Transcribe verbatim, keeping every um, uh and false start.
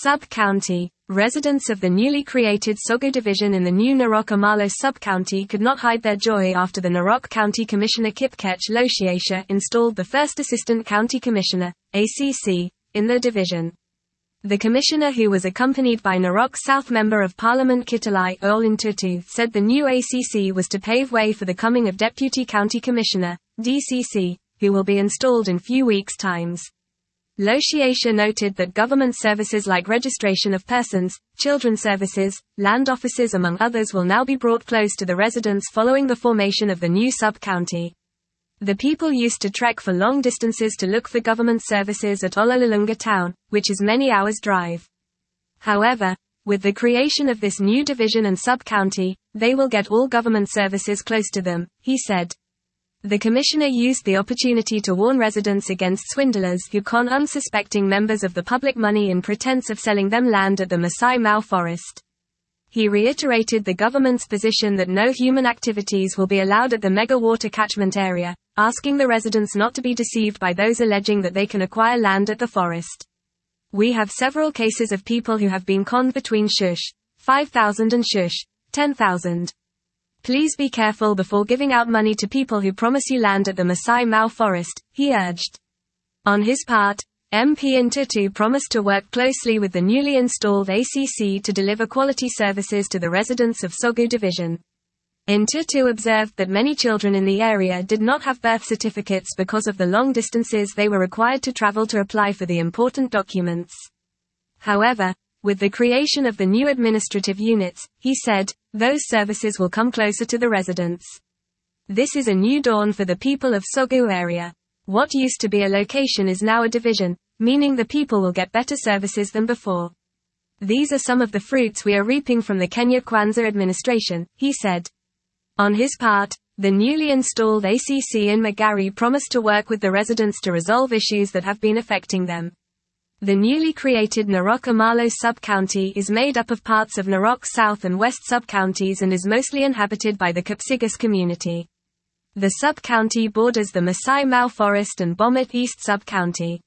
Sub-county. Residents of the newly created Sogu division in the new Narok Amalo sub-county could not hide their joy after the Narok County Commissioner Kipkech Loshiesha installed the first Assistant County Commissioner, A C C, in the division. The commissioner, who was accompanied by Narok South Member of Parliament Kitalai Olintutu, said the new A C C was to pave way for the coming of Deputy County Commissioner, D C C, who will be installed in few weeks' times. Loshiesha noted that government services like registration of persons, children services, land offices among others will now be brought close to the residents following the formation of the new sub-county. The people used to trek for long distances to look for government services at Ololulunga town, which is many hours' drive. However, with the creation of this new division and sub-county, they will get all government services close to them, he said. The commissioner used the opportunity to warn residents against swindlers who con unsuspecting members of the public money in pretense of selling them land at the Masai Mara forest. He reiterated the government's position that no human activities will be allowed at the mega water catchment area, asking the residents not to be deceived by those alleging that they can acquire land at the forest. We have several cases of people who have been conned between shush, five thousand and shush, ten thousand. Please be careful before giving out money to people who promise you land at the Masai Mara forest, he urged. On his part, M P Ntutu promised to work closely with the newly installed A C C to deliver quality services to the residents of Sogu division. Ntutu observed that many children in the area did not have birth certificates because of the long distances they were required to travel to apply for the important documents. However, with the creation of the new administrative units, he said, those services will come closer to the residents. This is a new dawn for the people of Sogu area. What used to be a location is now a division, meaning the people will get better services than before. These are some of the fruits we are reaping from the Kenya Kwanza administration, he said. On his part, the newly installed A C C in Magari promised to work with the residents to resolve issues that have been affecting them. The newly created Narok Amalo sub-county is made up of parts of Narok South and West sub-counties and is mostly inhabited by the Kapsigas community. The sub-county borders the Masai Mara forest and Bomet East sub-county.